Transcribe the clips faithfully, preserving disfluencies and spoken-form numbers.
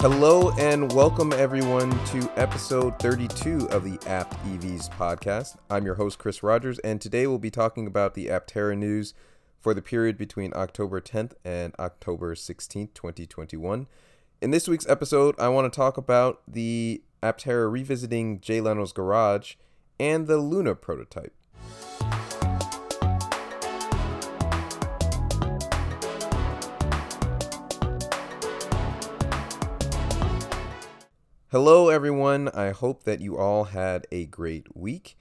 Hello and welcome everyone to episode thirty-two of the Apt E Vs podcast. I'm your host Chris Rogers, and today we'll be talking about the Aptera news for the period between October tenth and October sixteenth, twenty twenty-one. In this week's episode, I want to talk about the Aptera revisiting Jay Leno's Garage and the Luna prototype. Hello everyone, I hope that you all had a great week.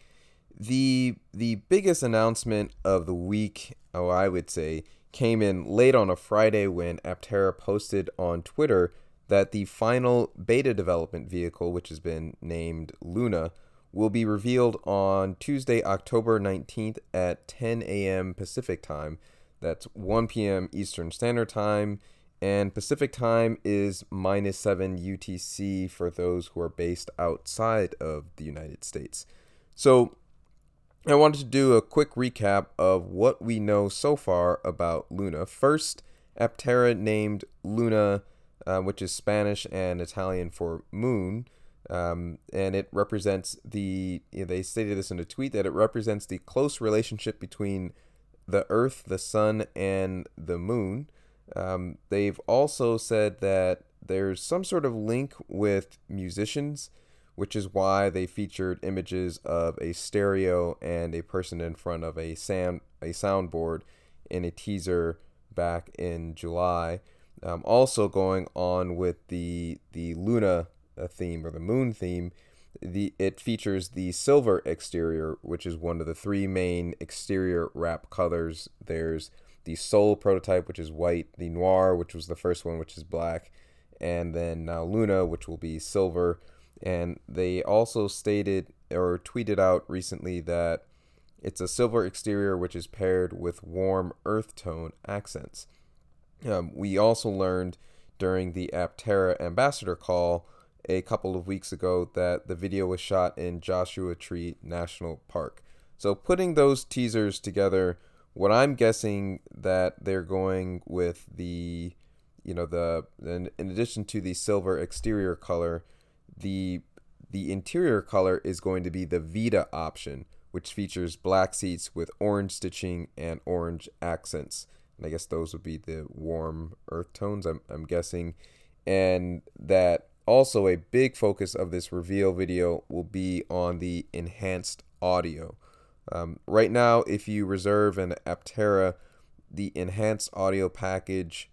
The the biggest announcement of the week, oh I would say, came in late on a Friday when Aptera posted on Twitter that the final beta development vehicle, which has been named Luna, will be revealed on Tuesday, October nineteenth at ten a.m. Pacific time. That's one p.m. Eastern Standard Time. And Pacific time is minus seven U T C for those who are based outside of the United States. So I wanted to do a quick recap of what we know so far about Luna. First, Aptera named Luna, uh, which is Spanish and Italian for moon, um, and it represents the, you know, they stated this in a tweet, that it represents the close relationship between the Earth, the Sun, and the Moon. Um, they've also said that there's some sort of link with musicians, which is why they featured images of a stereo and a person in front of a sound a soundboard in a teaser back in July. Um, also going on with the the Luna theme, or the moon theme, the it features the silver exterior, which is one of the three main exterior wrap colors. There's the Sol prototype, which is white, the Noir, which was the first one, which is black, and then now Luna, which will be silver. And they also stated or tweeted out recently that it's a silver exterior which is paired with warm earth tone accents. Um, we also learned during the Aptera ambassador call a couple of weeks ago that the video was shot in Joshua Tree National Park. So putting those teasers together, what I'm guessing that they're going with the, you know, the in, in addition to the silver exterior color, the the interior color is going to be the Vita option, which features black seats with orange stitching and orange accents. And I guess those would be the warm earth tones, I'm I'm guessing. And that also a big focus of this reveal video will be on the enhanced audio. Um, right now, if you reserve an Aptera, the enhanced audio package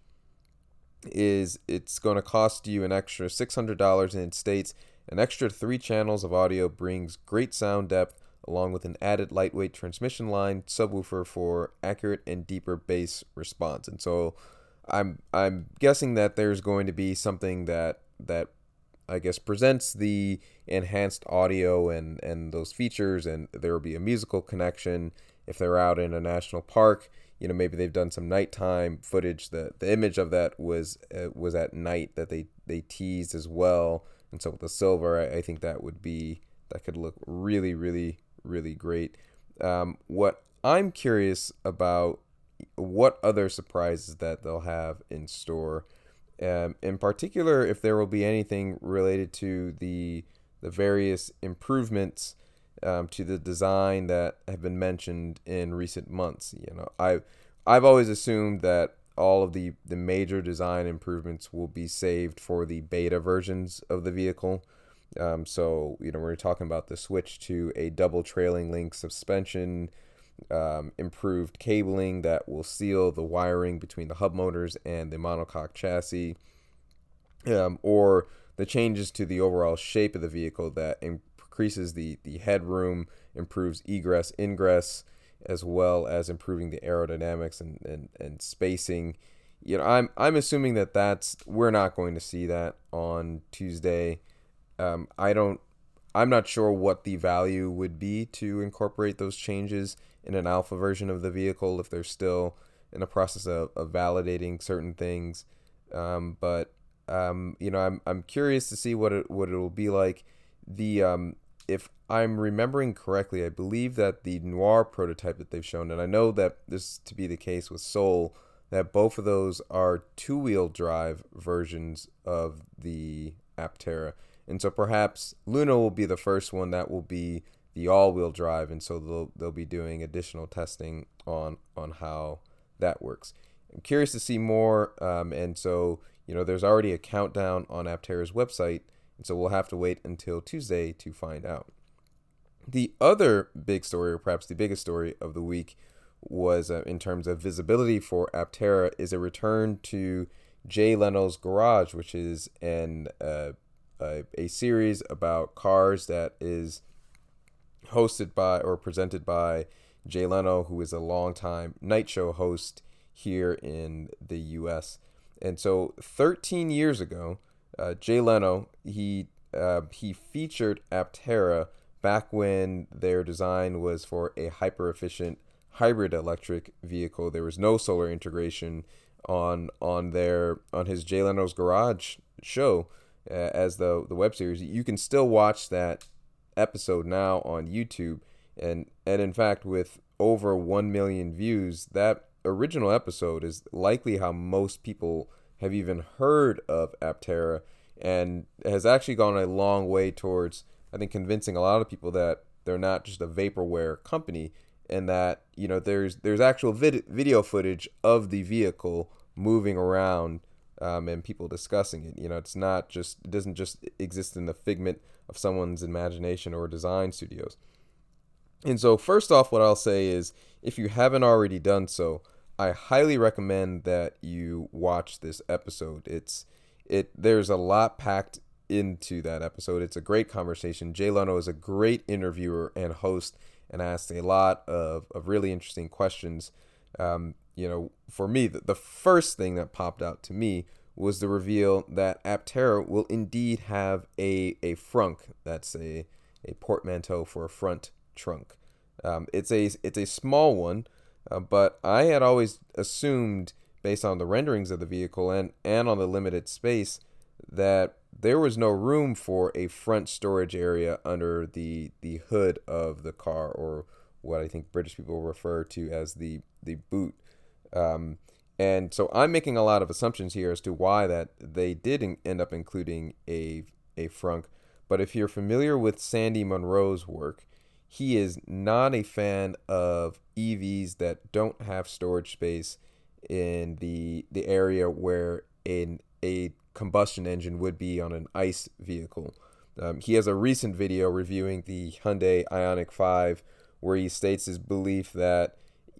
is, it's going to cost you an extra six hundred dollars, and it states an extra three channels of audio brings great sound depth along with an added lightweight transmission line subwoofer for accurate and deeper bass response. And so I'm I'm guessing that there's going to be something that that I guess presents the enhanced audio and, and those features, and there will be a musical connection if they're out in a national park. You know, maybe they've done some nighttime footage. The the image of that was uh, was at night that they, they teased as well. And so with the silver, I, I think that would be, that could look really, really, really great. Um, what I'm curious about, what other surprises that they'll have in store. Um, in particular, if there will be anything related to the the various improvements um, to the design that have been mentioned in recent months. You know, I I've always assumed that all of the, the major design improvements will be saved for the beta versions of the vehicle. Um, so you know, we're talking about the switch to a double trailing link suspension, um, improved cabling that will seal the wiring between the hub motors and the monocoque chassis, um, or the changes to the overall shape of the vehicle that increases the, the headroom, improves egress, ingress, as well as improving the aerodynamics and, and, and spacing. You know, I'm I'm assuming that that's, we're not going to see that on Tuesday. Um, I don't, I'm not sure what the value would be to incorporate those changes in an alpha version of the vehicle if they're still in the process of, of validating certain things. Um, but um, you know, I'm I'm curious to see what it what it'll be like. The um, if I'm remembering correctly, I believe that the Noir prototype that they've shown, and I know that this to be the case with Sol, that both of those are two-wheel drive versions of the Aptera. And so perhaps Luna will be the first one that will be the all-wheel drive, and so they'll they'll be doing additional testing on on how that works. I'm curious to see more, um, and so you know there's already a countdown on Aptera's website, and so we'll have to wait until Tuesday to find out. The other big story, or perhaps the biggest story of the week, was uh, in terms of visibility for Aptera, is a return to Jay Leno's Garage, which is an uh, a, a series about cars that is hosted by or presented by Jay Leno, who is a longtime night show host here in the U S. And so thirteen years ago, uh, Jay Leno, he uh, he featured Aptera back when their design was for a hyper-efficient hybrid electric vehicle. There was no solar integration on on their on his Jay Leno's Garage show uh, as the the web series. You can still watch that episode now on YouTube, and and in fact, with over one million views, that original episode is likely how most people have even heard of Aptera, and has actually gone a long way towards, I think, convincing a lot of people that they're not just a vaporware company, and that you know there's there's actual vid- video footage of the vehicle moving around, um, and people discussing it. You know, it's not just it doesn't just exist in the figment of someone's imagination or design studios. And so, first off, what I'll say is, if you haven't already done so, I highly recommend that you watch this episode. It's it there's a lot packed into that episode. It's a great conversation. Jay Leno is a great interviewer and host, and asks a lot of, of really interesting questions. Um, you know, for me, the, the first thing that popped out to me was the reveal that Aptera will indeed have a a frunk. That's a a portmanteau for a front trunk. Um, it's a it's a small one, uh, but I had always assumed, based on the renderings of the vehicle and and on the limited space, that there was no room for a front storage area under the the hood of the car, or what I think British people refer to as the the boot. Um, and so I'm making a lot of assumptions here as to why that they did in, end up including a a frunk. But if you're familiar with Sandy Munro's work, he is not a fan of E Vs that don't have storage space in the the area where in a combustion engine would be on an ICE vehicle. Um, he has a recent video reviewing the Hyundai Ioniq five, where he states his belief that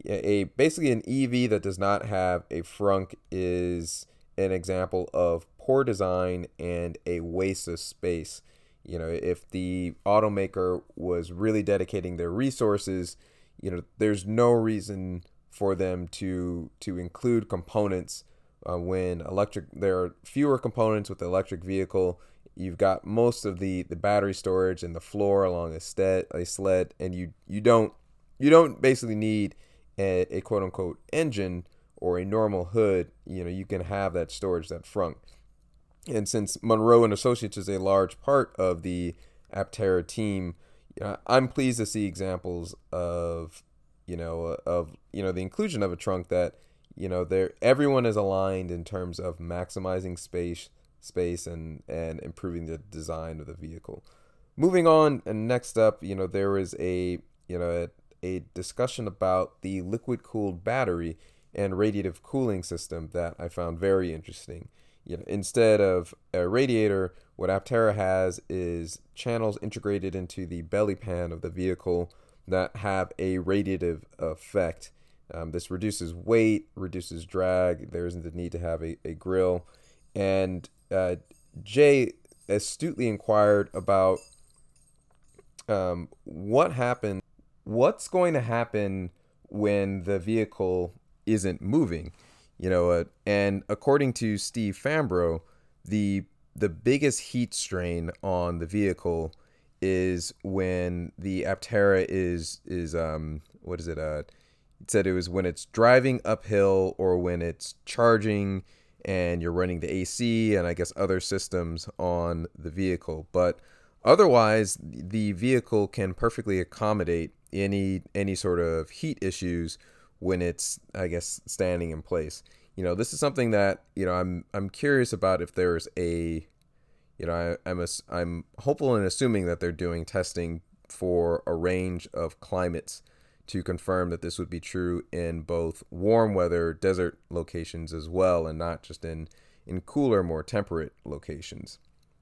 a basically an E V that does not have a frunk is an example of poor design and a waste of space. You know, if the automaker was really dedicating their resources, you know, there's no reason for them to to include components uh, when electric. There are fewer components with the electric vehicle. You've got most of the, the battery storage and the floor along a sled, a sled, and you you don't you don't basically need a, a quote unquote engine or a normal hood. You know, you can have that storage, that frunk. And since Munro and Associates is a large part of the Aptera team, you know, I'm pleased to see examples of, you know, of, you know, the inclusion of a trunk that, you know, there everyone is aligned in terms of maximizing space, space and, and improving the design of the vehicle. Moving on, and next up, you know, there is a, you know, a, a discussion about the liquid-cooled battery and radiative cooling system that I found very interesting. You know, instead of a radiator, what Aptera has is channels integrated into the belly pan of the vehicle that have a radiative effect. Um, this reduces weight, reduces drag. There isn't the need to have a, a grill. And uh, Jay astutely inquired about um, what happened, what's going to happen when the vehicle isn't moving. You know, uh, and according to Steve Fambro, the the biggest heat strain on the vehicle is when the Aptera is is um what is it uh it said it was when it's driving uphill or when it's charging and you're running the A C and I guess other systems on the vehicle. But otherwise, the vehicle can perfectly accommodate any any sort of heat issues when it's, I guess, standing in place. you know, this is something that, you know, I'm I'm curious about if there's a, you know, I, I'm a, I'm hopeful in assuming that they're doing testing for a range of climates to confirm that this would be true in both warm weather desert locations as well, and not just in in cooler, more temperate locations.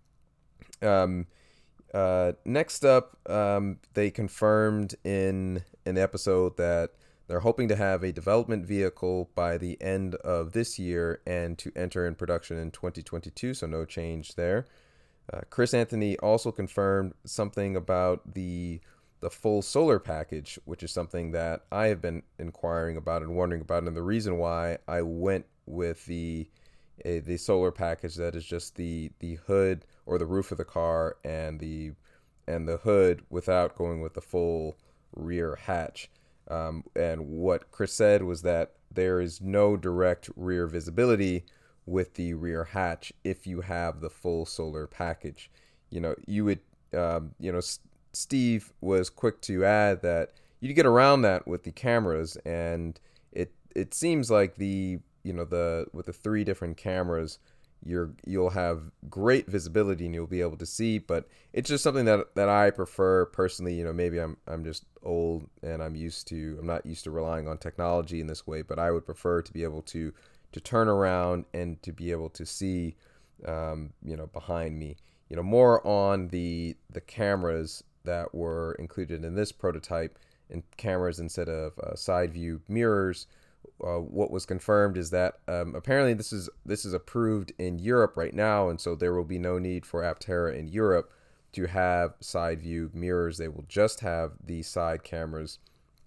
Um, uh, next up, um, they confirmed in an episode that they're hoping to have a development vehicle by the end of this year and to enter in production in twenty twenty-two, so no change there. Uh, Chris Anthony also confirmed something about the the full solar package, which is something that I have been inquiring about and wondering about, and the reason why I went with the a, the solar package that is just the the hood or the roof of the car and the and the hood without going with the full rear hatch. Um, and what Chris said was that there is no direct rear visibility with the rear hatch if you have the full solar package. You know, you would, um, you know, S- Steve was quick to add that you get around that with the cameras, and it it seems like the you know the with the three different cameras, you're you'll have great visibility and you'll be able to see. But it's just something that that I prefer personally. You know, maybe I'm I'm just old and I'm used to I'm not used to relying on technology in this way, but I would prefer to be able to to turn around and to be able to see, um, you know, behind me. You know, more on the the cameras that were included in this prototype, and cameras instead of uh, side view mirrors. Uh, what was confirmed is that um, apparently this is this is approved in Europe right now, and so there will be no need for Aptera in Europe to have side view mirrors. They will just have the side cameras,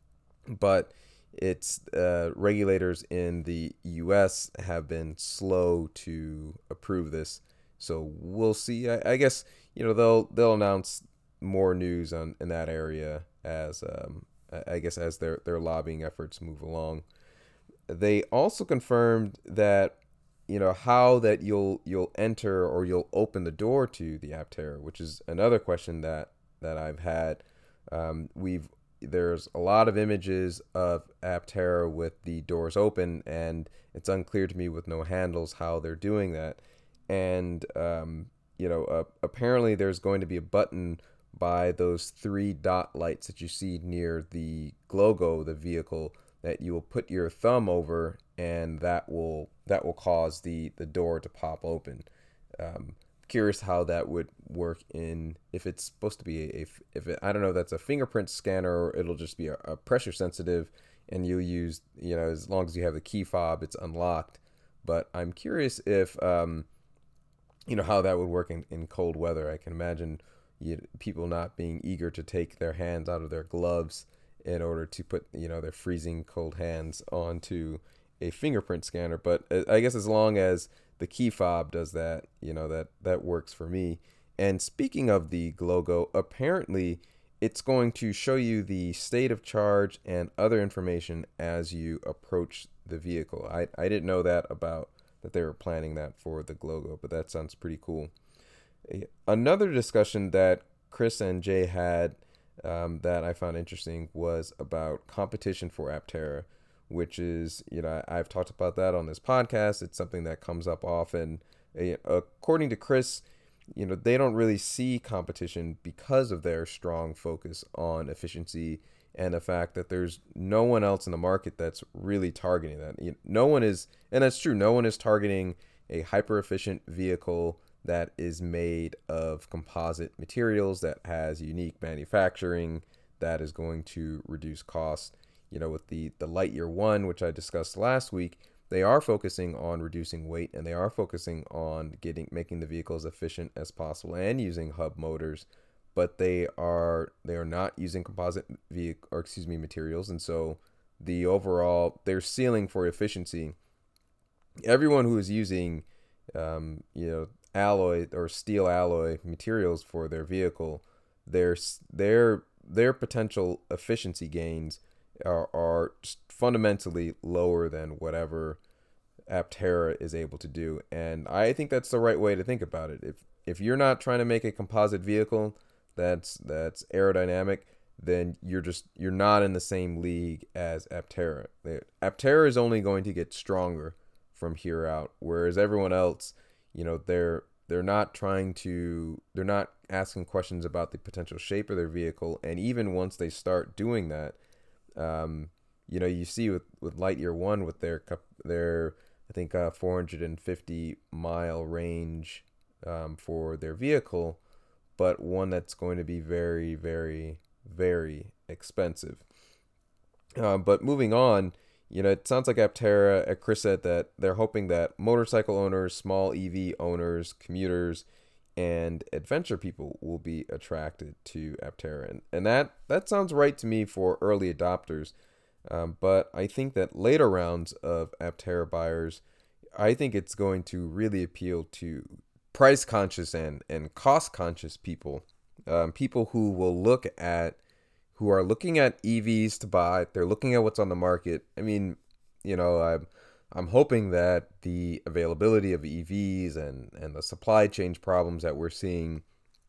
but it's uh, regulators in the U S have been slow to approve this, so we'll see. I, I guess you know they'll they'll announce more news on in that area as um, I guess as their their lobbying efforts move along. They also confirmed that you know how that you'll you'll enter or you'll open the door to the Aptera, which is another question that that I've had. Um, we've there's a lot of images of Aptera with the doors open, and it's unclear to me with no handles how they're doing that. And um, you know, uh, apparently there's going to be a button by those three dot lights that you see near the logo of the vehicle that you will put your thumb over, and that will that will cause the the door to pop open. Um, curious how that would work in if it's supposed to be a, a if it, I don't know if that's a fingerprint scanner or it'll just be a, a pressure sensitive, and you use you know as long as you have the key fob, it's unlocked. But I'm curious if um, you know how that would work in, in cold weather. I can imagine you, people not being eager to take their hands out of their gloves in order to put you know their freezing cold hands onto a fingerprint scanner. But I guess as long as the key fob does that, you know that that works for me. And speaking of the logo, apparently it's going to show you the state of charge and other information as you approach the vehicle. I, I didn't know that about that they were planning that for the logo, but that sounds pretty cool. Another discussion that Chris and Jay had Um, that I found interesting was about competition for Aptera, which is, you know, I've talked about that on this podcast. It's something that comes up often. According to Chris, you know, they don't really see competition because of their strong focus on efficiency and the fact that there's no one else in the market that's really targeting that. No one is, and that's true, no one is targeting a hyper efficient vehicle that is made of composite materials, that has unique manufacturing, that is going to reduce costs. You know, with the, the Lightyear one, which I discussed last week, they are focusing on reducing weight, and they are focusing on getting making the vehicle as efficient as possible and using hub motors, but they are they are not using composite vehicle or excuse me materials, and so the overall their ceiling for efficiency. Everyone who is using um, you know alloy or steel alloy materials for their vehicle, their their their potential efficiency gains are, are fundamentally lower than whatever Aptera is able to do. And I think that's the right way to think about it. If if you're not trying to make a composite vehicle that's that's aerodynamic, then you're just you're not in the same league as Aptera. Aptera is only going to get stronger from here out. Whereas everyone else, you know, they're they're not trying to they're not asking questions about the potential shape of their vehicle. And even once they start doing that, um, you know, you see with with Lightyear One with their their I think uh, four hundred fifty mile range um, for their vehicle, but one that's going to be very, very, very expensive. Uh, but moving on, you know, it sounds like Aptera, uh, Chris said that they're hoping that motorcycle owners, small E V owners, commuters, and adventure people will be attracted to Aptera. And, and that, that sounds right to me for early adopters. Um, but I think that later rounds of Aptera buyers, I think it's going to really appeal to price conscious and, and cost conscious people, um, people who will look at, who are looking at E Vs to buy. They're looking at what's on the market. I mean, you know, I'm, I'm hoping that the availability of E Vs and, and the supply chain problems that we're seeing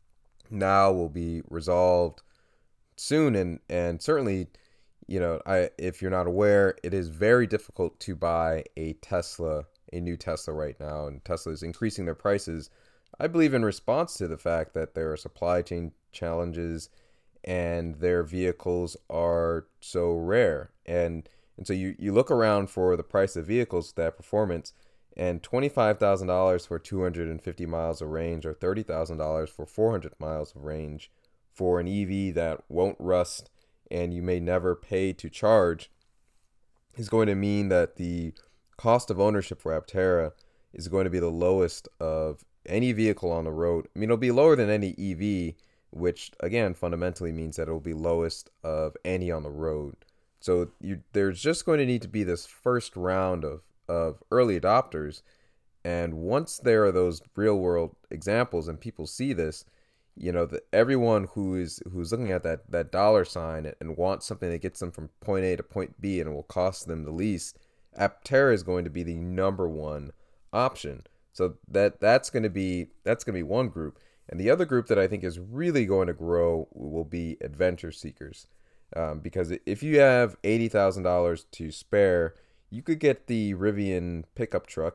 now will be resolved soon. And, and certainly, you know, I if you're not aware, it is very difficult to buy a Tesla, a new Tesla right now, and Tesla is increasing their prices, I believe, in response to the fact that there are supply chain challenges and their vehicles are so rare. And and so you, you look around for the price of vehicles, that performance, and twenty-five thousand dollars for two hundred fifty miles of range, or thirty thousand dollars for four hundred miles of range for an E V that won't rust and you may never pay to charge, is going to mean that the cost of ownership for Aptera is going to be the lowest of any vehicle on the road. I mean, it'll be lower than any E V, which again fundamentally means that it'll be lowest of any on the road. So you, there's just going to need to be this first round of, of early adopters. And once there are those real world examples and people see this, you know, that everyone who is who's looking at that that dollar sign and wants something that gets them from point A to point B and will cost them the least, Aptera is going to be the number one option. So that that's going to be that's going to be one group, and the other group that I think is really going to grow will be adventure seekers, um, because if you have eighty thousand dollars to spare, you could get the Rivian pickup truck.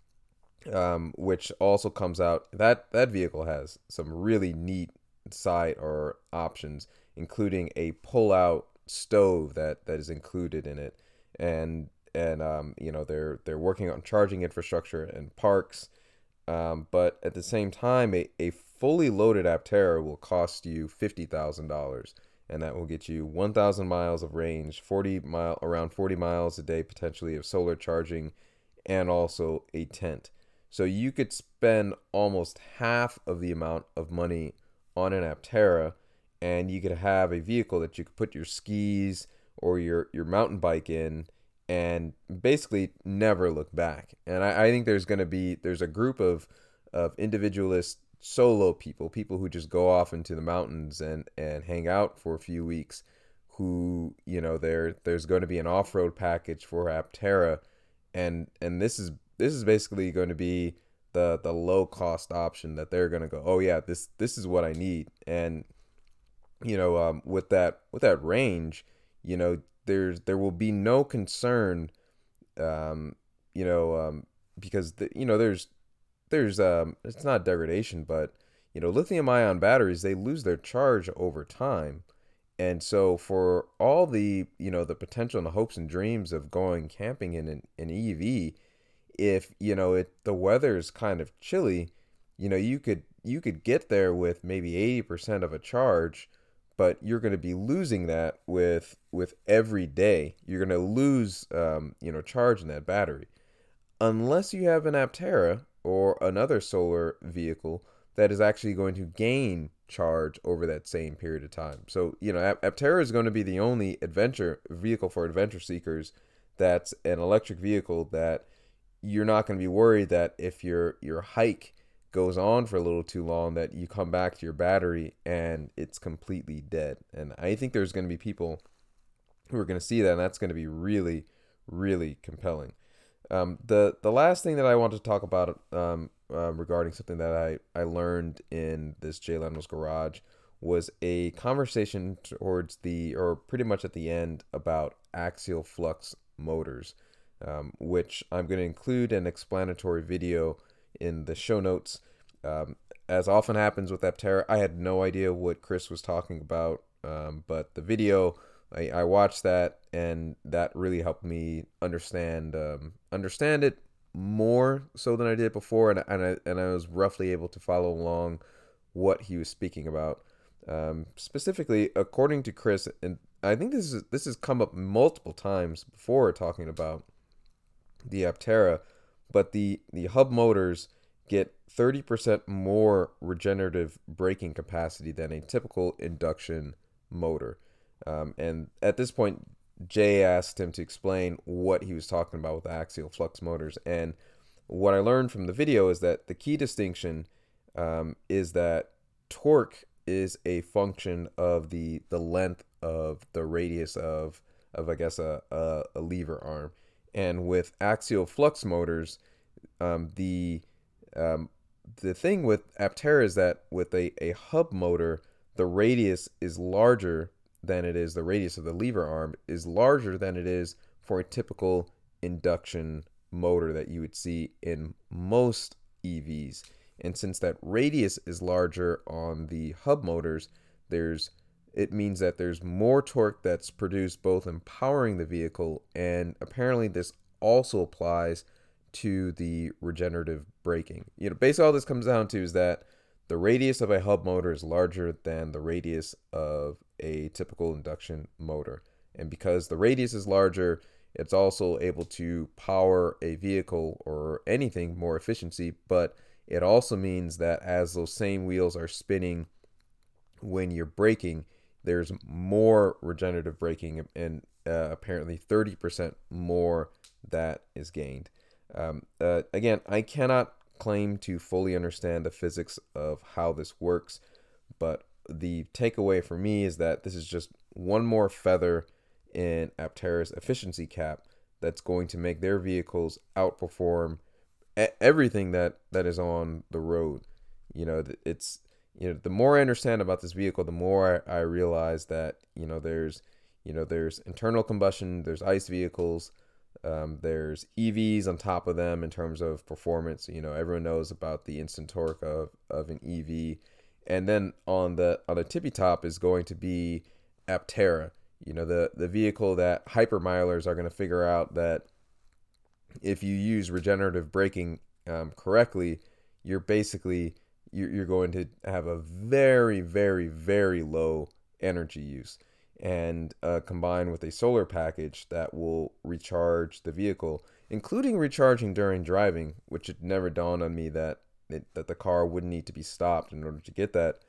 Um, which also comes out, that that vehicle has some really neat side or options, including a pull-out stove that, that is included in it, and and um, you know they're they're working on charging infrastructure and parks, um, but at the same time, a, a fully loaded Aptera will cost you fifty thousand dollars, and that will get you one thousand miles of range, forty mile around forty miles a day potentially of solar charging, and also a tent. So you could spend almost half of the amount of money on an Aptera, and you could have a vehicle that you could put your skis or your, your mountain bike in and basically never look back. And I, I think there's going to be, there's a group of, of individualist solo people, people who just go off into the mountains and, and hang out for a few weeks, who, you know, there there's going to be an off-road package for Aptera, and and this is This is basically going to be the the low cost option that they're going to go, oh yeah, this this is what I need. And you know, um, with that with that range, you know, there's there will be no concern, um, you know, um, because the, you know there's there's um it's not degradation, but you know, lithium ion batteries, they lose their charge over time. And so for all the, you know, the potential and the hopes and dreams of going camping in an, an E V, if you know it the weather's kind of chilly, you know you could you could get there with maybe eighty percent of a charge, but you're going to be losing that with with every day. You're going to lose um, you know charge in that battery, unless you have an Aptera or another solar vehicle that is actually going to gain charge over that same period of time. So you know Aptera is going to be the only adventure vehicle for adventure seekers that's an electric vehicle that you're not going to be worried that if your your hike goes on for a little too long, that you come back to your battery and it's completely dead. And I think there's going to be people who are going to see that, and that's going to be really, really compelling. Um, the the last thing that I want to talk about um, uh, regarding something that I, I learned in this Jay Leno's Garage was a conversation towards the, or pretty much at the end, about axial flux motors. um, which I'm going to include an explanatory video in the show notes. Um, as often happens with Aptera, I had no idea what Chris was talking about, um, but the video, I, I watched that, and that really helped me understand um, understand it more so than I did before, and and I, and I was roughly able to follow along what he was speaking about. Um, specifically, according to Chris, and I think this is this has come up multiple times before talking about the Aptera, but the the hub motors get thirty percent more regenerative braking capacity than a typical induction motor. Um, and at this point, Jay asked him to explain what he was talking about with axial flux motors. And what I learned from the video is that the key distinction um, is that torque is a function of the the length of the radius of of I guess a a, a lever arm. And with axial flux motors, um, the um, the thing with Aptera is that with a, a hub motor, the radius is larger than it is, the radius of the lever arm is larger than it is for a typical induction motor that you would see in most E Vs. And since that radius is larger on the hub motors, there's it means that there's more torque that's produced both in powering the vehicle, and apparently this also applies to the regenerative braking. You know, basically all this comes down to is that the radius of a hub motor is larger than the radius of a typical induction motor. And because the radius is larger, it's also able to power a vehicle or anything more efficiency, but it also means that as those same wheels are spinning when you're braking, there's more regenerative braking, and uh, apparently thirty percent more that is gained. Um, uh, again, I cannot claim to fully understand the physics of how this works, but the takeaway for me is that this is just one more feather in Aptera's efficiency cap that's going to make their vehicles outperform everything that, that is on the road. You know, it's, you know, the more I understand about this vehicle, the more I, I realize that, you know, there's, you know, there's internal combustion, there's ICE vehicles, um, there's E Vs on top of them in terms of performance. You know, everyone knows about the instant torque of, of an E V. And then on the on the tippy top is going to be Aptera, you know, the, the vehicle that hypermilers are going to figure out that if you use regenerative braking um, correctly, you're basically, you're, you're going to have a very, very, very low energy use. And uh, combined with a solar package that will recharge the vehicle, including recharging during driving, which it never dawned on me that it, that the car wouldn't need to be stopped in order to get that.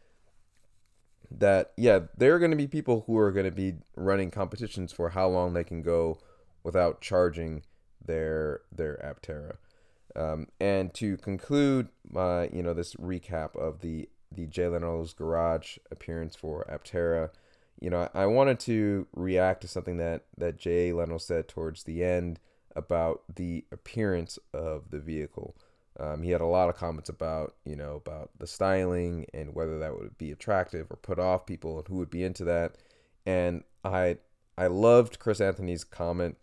That, yeah, there are going to be people who are going to be running competitions for how long they can go without charging their their Aptera. Um, and to conclude my, you know, this recap of the the Jay Leno's Garage appearance for Aptera, you know, I wanted to react to something that, that Jay Leno said towards the end about the appearance of the vehicle. Um, he had a lot of comments about, you know, about the styling and whether that would be attractive or put off people and who would be into that. And I I loved Chris Anthony's comment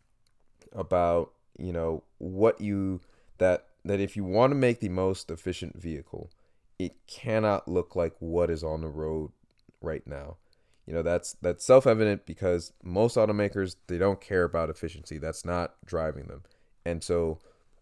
about, you know, what you, that, that if you want to make the most efficient vehicle, it cannot look like what is on the road right now. You know, that's that's self-evident because most automakers, they don't care about efficiency. That's not driving them. And so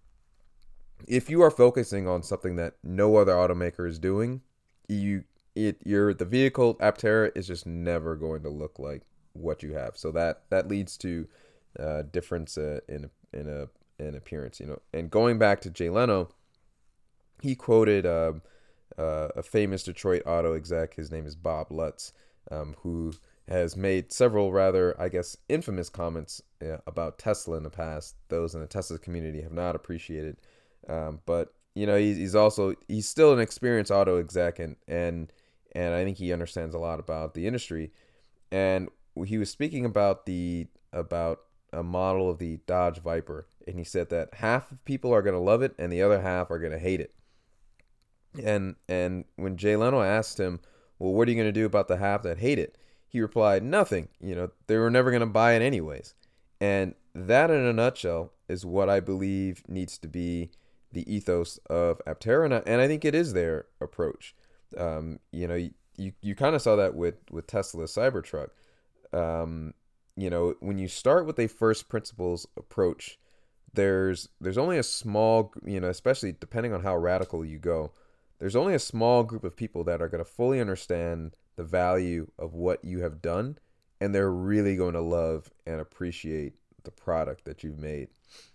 if you are focusing on something that no other automaker is doing, you it you're the vehicle Aptera is just never going to look like what you have. So that that leads to uh, difference uh, in in a in appearance. You know, and going back to Jay Leno, he quoted uh, uh, a famous Detroit auto exec. His name is Bob Lutz. Um, who has made several rather, I guess, infamous comments uh, about Tesla in the past. Those in the Tesla community have not appreciated. Um, but, you know, he's, he's also, he's still an experienced auto exec, and, and, and I think he understands a lot about the industry. And he was speaking about the, about a model of the Dodge Viper. And he said that half of people are going to love it and the other half are going to hate it. And, and when Jay Leno asked him, well, what are you going to do about the half that hate it? He replied, nothing. You know, they were never going to buy it anyways. And that, in a nutshell, is what I believe needs to be the ethos of Aptera, and I, and I think it is their approach. Um, you know, you you, you kind of saw that with with Tesla's Cybertruck. Um, you know, when you start with a first principles approach, there's there's only a small, you know, especially depending on how radical you go, there's only a small group of people that are going to fully understand the value of what you have done, and they're really going to love and appreciate the product that you've made.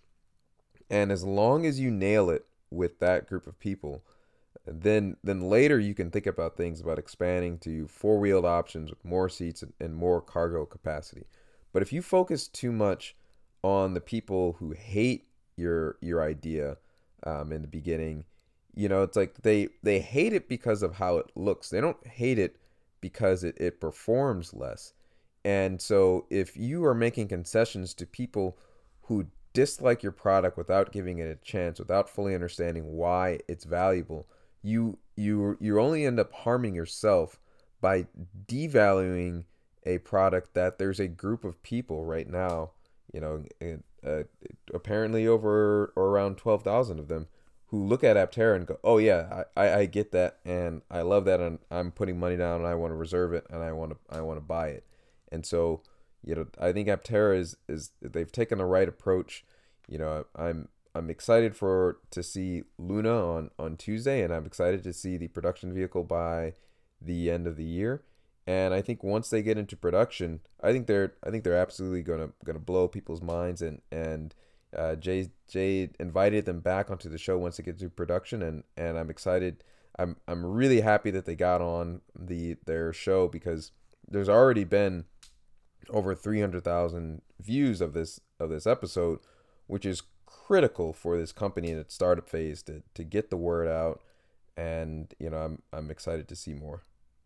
And as long as you nail it with that group of people, then then later you can think about things about expanding to four-wheeled options with more seats and, and more cargo capacity. But if you focus too much on the people who hate your your idea um, in the beginning, you know, it's like they they hate it because of how it looks. They don't hate it because it, it performs less. And so if you are making concessions to people who dislike your product without giving it a chance, without fully understanding why it's valuable, you you you only end up harming yourself by devaluing a product that there's a group of people right now, you know, uh, apparently over or around twelve thousand of them, who look at Aptera and go, oh yeah, I, I, I get that, and I love that, and I'm putting money down, and I want to reserve it, and I want to I want to buy it. And so, you know, I think Aptera is is they've taken the right approach. You know, I'm I'm excited for to see Luna on, on Tuesday, and I'm excited to see the production vehicle by the end of the year. And I think once they get into production, I think they're I think they're absolutely gonna gonna blow people's minds. And and uh, Jay Jay invited them back onto the show once it gets to production, and, and I'm excited. I'm I'm really happy that they got on the their show, because there's already been over three hundred thousand views of this of this episode, which is critical for this company in its startup phase to to get the word out. And you know, I'm I'm excited to see more.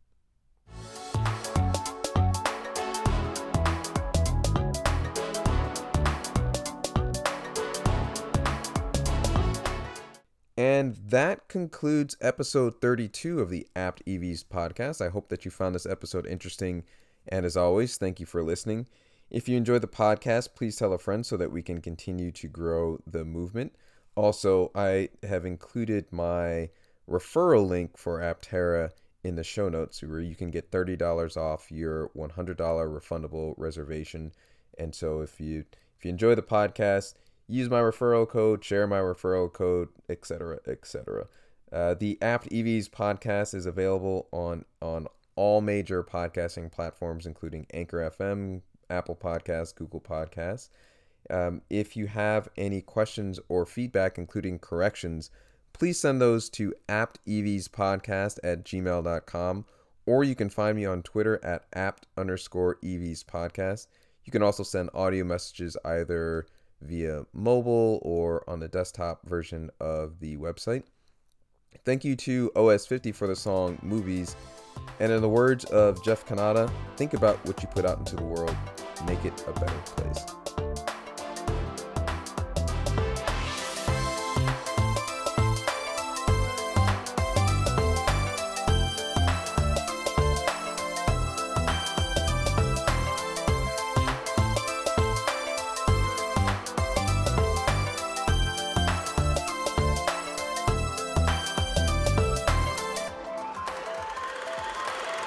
And that concludes episode thirty-two of the Apt E Vs podcast. I hope that you found this episode interesting. And as always, thank you for listening. If you enjoyed the podcast, please tell a friend so that we can continue to grow the movement. Also, I have included my referral link for Aptera in the show notes, where you can get thirty dollars off your one hundred dollars refundable reservation. And so if you if you enjoy the podcast, use my referral code, share my referral code, et cetera, et cetera. Uh, the Apt E Vs podcast is available on on all major podcasting platforms, including Anchor F M, Apple Podcasts, Google Podcasts. Um, if you have any questions or feedback, including corrections, please send those to aptevspodcast at gmail dot com, or you can find me on Twitter at apt underscore evspodcast. You can also send audio messages either via mobile or on the desktop version of the website. Thank you to O S fifty for the song Movies. And in the words of Jeff Kanata, think about what you put out into the world. Make it a better place.